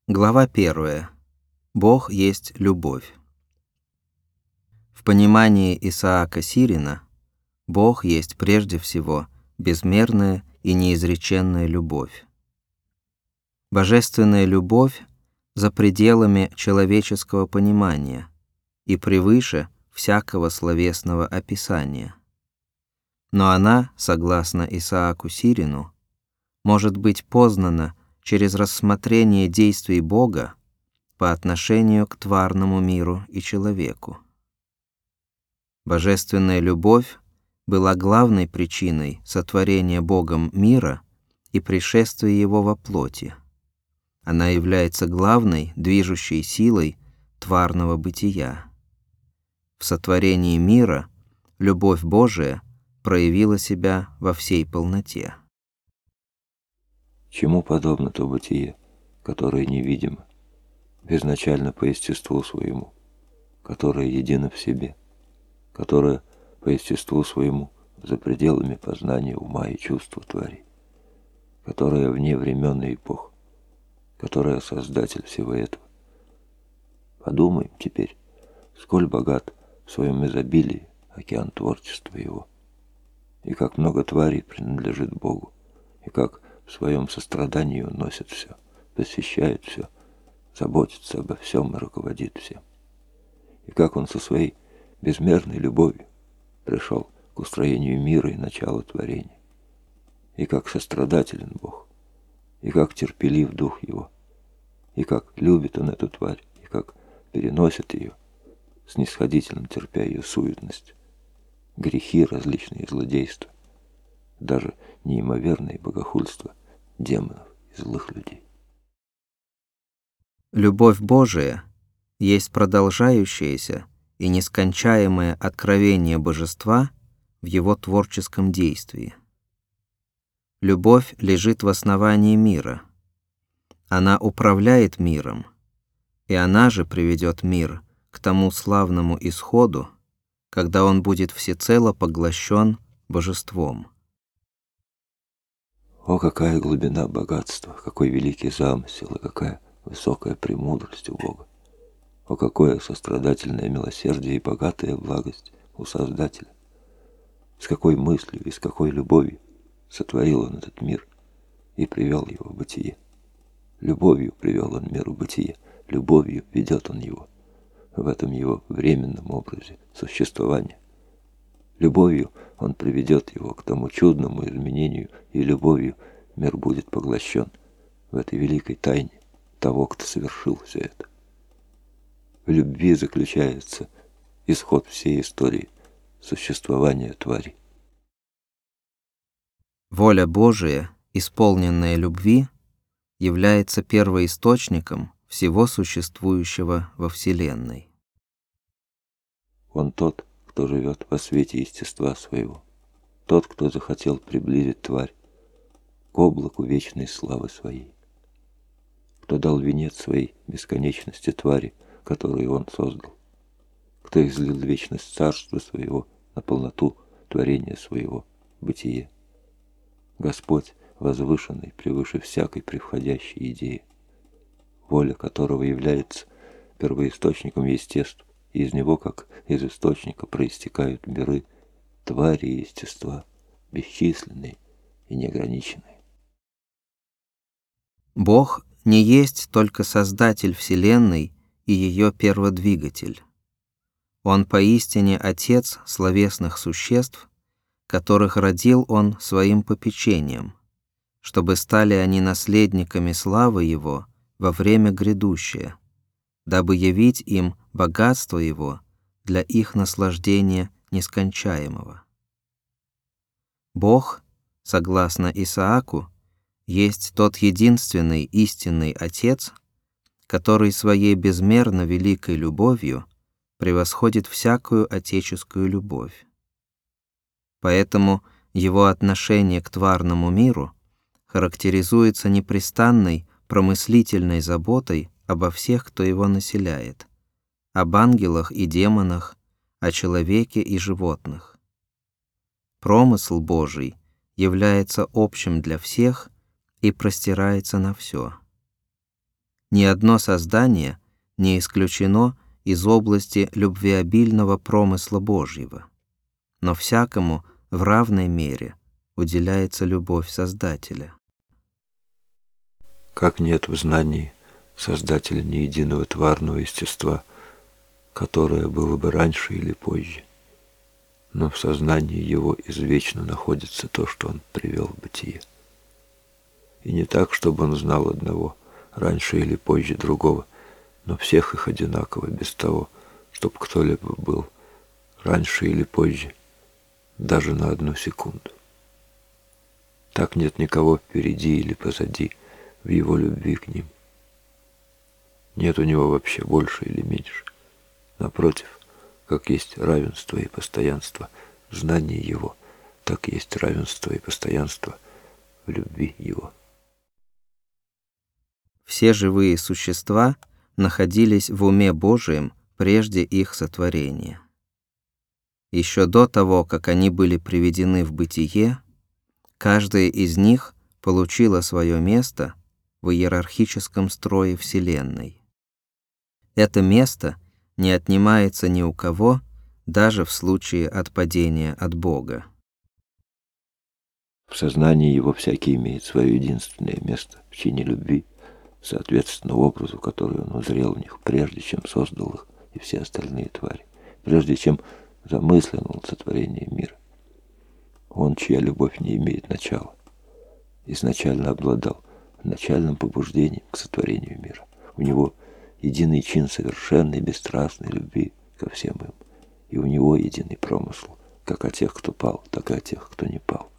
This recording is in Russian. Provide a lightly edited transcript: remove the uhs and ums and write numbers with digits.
Глава 1. Бог есть любовь. В понимании Исаака Сирина Бог есть прежде всего безмерная и неизреченная любовь. Божественная любовь за пределами человеческого понимания и превыше всякого словесного описания. Но она, согласно Исааку Сирину, может быть познана через рассмотрение действий Бога по отношению к тварному миру и человеку. Божественная любовь была главной причиной сотворения Богом мира и пришествия Его во плоти. Она является главной движущей силой тварного бытия. В сотворении мира любовь Божия проявила себя во всей полноте. Чему подобно то бытие, которое невидимо, безначально по естеству своему, которое едино в себе, которое по естеству своему за пределами познания ума и чувства твари, которое вне времен и эпох, которое создатель всего этого. Подумаем теперь, сколь богат в своем изобилии океан творчества его, и как много тварей принадлежит Богу, и как в своем сострадании он носит все, посвящает все, заботится обо всем и руководит всем. И как он со своей безмерной любовью пришел к устроению мира и началу творения. И как сострадателен Бог, и как терпелив дух его, и как любит он эту тварь, и как переносит ее, снисходительно терпя ее суетность, грехи различные злодейства, даже неимоверное богохульство демонов и злых людей. Любовь Божия есть продолжающееся и нескончаемое откровение Божества в Его творческом действии. Любовь лежит в основании мира. Она управляет миром, и она же приведет мир к тому славному исходу, когда он будет всецело поглощен Божеством. О, какая глубина богатства, какой великий замысел и какая высокая премудрость у Бога! О, какое сострадательное милосердие и богатая благость у Создателя! С какой мыслью и с какой любовью сотворил Он этот мир и привел его в бытие. Любовью привел Он мир в бытие, любовью ведет Он его в этом его временном образе существования. Любовью он приведет его к тому чудному изменению, и любовью мир будет поглощен в этой великой тайне того, кто совершил все это. В любви заключается исход всей истории существования твари. Воля Божия, исполненная любви, является первоисточником всего существующего во Вселенной. Он тот, кто живет во свете естества своего, тот, кто захотел приблизить тварь к облаку вечной славы своей, кто дал венец своей бесконечности твари, которую он создал, кто излил вечность царства своего на полноту творения своего, бытие. Господь, возвышенный превыше всякой превходящей идеи, воля которого является первоисточником естеств, и из него, как из источника, проистекают миры, твари и естества, бесчисленные и неограниченные. Бог не есть только Создатель Вселенной и ее перводвигатель. Он поистине Отец словесных существ, которых родил Он своим попечением, чтобы стали они наследниками славы Его во время грядущее, дабы явить им богатство Его для их наслаждения нескончаемого. Бог, согласно Исааку, есть тот единственный истинный Отец, который своей безмерно великой любовью превосходит всякую отеческую любовь. Поэтому его отношение к тварному миру характеризуется непрестанной промыслительной заботой обо всех, кто его населяет, об ангелах и демонах, о человеке и животных. Промысл Божий является общим для всех и простирается на все. Ни одно создание не исключено из области любвеобильного промысла Божьего, но всякому в равной мере уделяется любовь Создателя. Как нет в знании Создателя ни единого тварного естества, которое было бы раньше или позже, но в сознании его извечно находится то, что он привел в бытие. И не так, чтобы он знал одного раньше или позже другого, но всех их одинаково, без того, чтобы кто-либо был раньше или позже, даже на 1 секунду. Так нет никого впереди или позади в его любви к ним. Нет у него вообще больше или меньше. Напротив, как есть равенство и постоянство в знании его, так есть равенство и постоянство в любви его. Все живые существа находились в уме Божием прежде их сотворения. Еще до того, как они были приведены в бытие, каждая из них получила свое место в иерархическом строе Вселенной. Это место не отнимается ни у кого, даже в случае отпадения от Бога. В сознании его всякий имеет свое единственное место в чине любви, соответственно образу, который он узрел в них, прежде чем создал их и все остальные твари, прежде чем замыслил он сотворение мира. Он, чья любовь не имеет начала, изначально обладал начальным побуждением к сотворению мира. У него единый чин совершенной бесстрастной любви ко всем им, и у него единый промысл, как о тех, кто пал, так и о тех, кто не пал.